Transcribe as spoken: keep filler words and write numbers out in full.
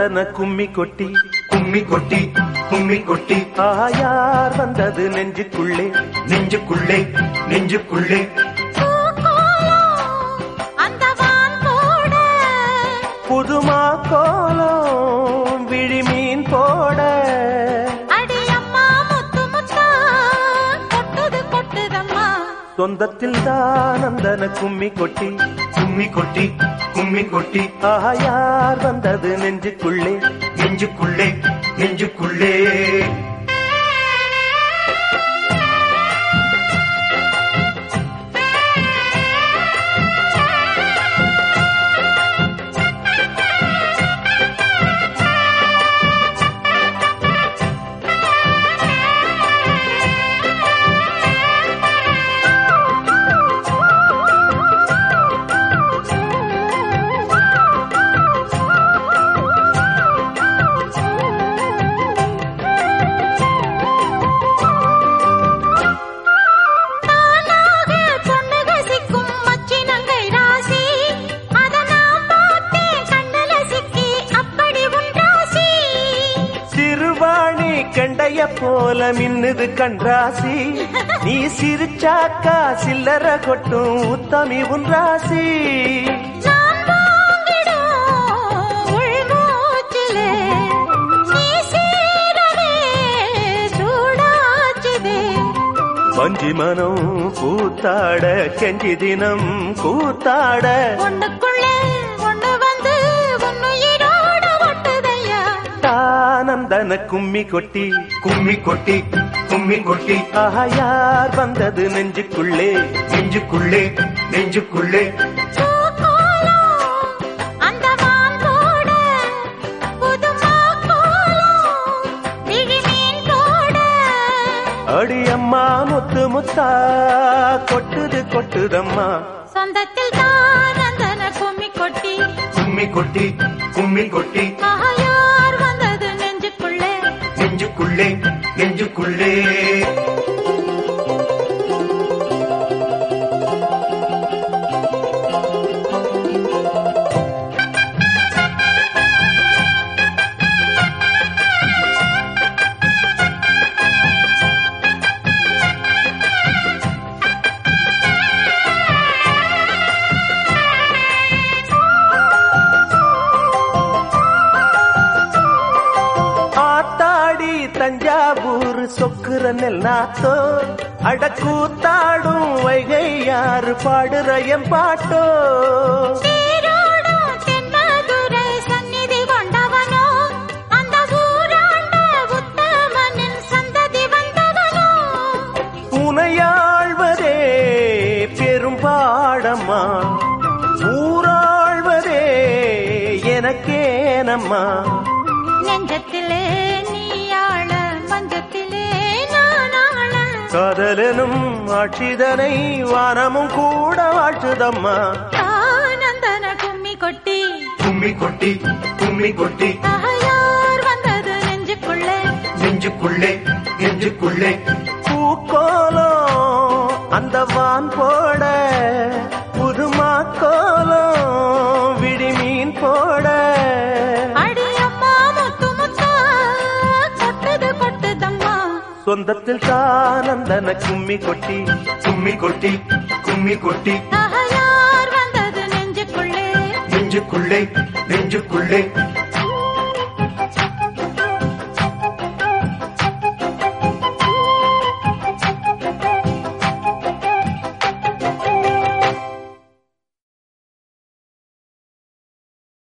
தானந்தன கும்மி கொட்டி கும்மி கொட்டி கும்மி கொட்டி ஆயார் வந்தது நெஞ்சுக்குள்ளே நெஞ்சுக்குள்ளே நெஞ்சுக்குள்ளே புதுமா கோலம் விழிமீன் போட சொந்தத்தில் தானந்தன கும்மி கொட்டி கும்மி கொட்டி கும்மி கொட்டி ஆயார் வந்தது நெஞ்சுக்குள்ளே நெஞ்சுக்குள்ளே நெஞ்சுக்குள்ளே கண்டைய போல மின்னுது கண்ராசி நீ சிரிச்சாக்கா சில்லற கொட்டும் உத்தமி உன் ராசி வஞ்சி மனம் கூத்தாட கெஞ்சி தினம் கூத்தாட ஒண்ணுக்குள்ளே ஒண்ணு வந்து ஒன்னுயிரோட ஒட்டுதையா தானந்தன கும்மி கொட்டி கும்மி கொட்டி கும்மி கொட்டி ஆயார் வந்தது நெஞ்சுக்குள்ளே நெஞ்சுக்குள்ளே நெஞ்சுக்குள்ளே அடியம்மா முத்து முத்தா கொட்டுது கொட்டுதம்மா சொந்தத்தில் தானந்தன கும்மி கொட்டி கும்மி கொட்டி கும்மி கொட்டி ஆயார் வந்தது நெஞ்சுக்குள்ளே நெஞ்சுக்குள்ளே நெஞ்சுக்குள்ளே தஞ்சாவூர் சொக்குற நெல் நாத்தோ அடக்கூத்தாடும் வைகை யாரு பாடுற என் பாட்டோ சந்நிதி கொண்டவனோ அந்த ஊராண்ட உத்தமனின் சந்ததி வந்தவனோ உனையாழ்வதே பெரும்பாடம்மா ஊராழ்வதே எனக்கேனம்மா நெஞ்சத்திலே நீயாள மஞ்சத்திலே நானாள காதலனும் ஆட்சிதனை வானமும் கூட வாழ்த்துதம்மா தானந்தன கும்மி கொட்டி கும்மி கொட்டி கும்மி கொட்டி ஆயார் வந்தது நெஞ்சுக்குள்ளே நெஞ்சுக்குள்ளே நெஞ்சுக்குள்ளே பூக்கோலம் அந்த வான் போட புதுமா கோலம் விடிமீன் போட சொந்தத்தில் தானந்தன கும்மி கொட்டி கும்மி கொட்டி கும்மி கொட்டி ஆயார் வந்தது நெஞ்சுக்குள்ளே நெஞ்சுக்குள்ளே நெஞ்சுக்குள்ளே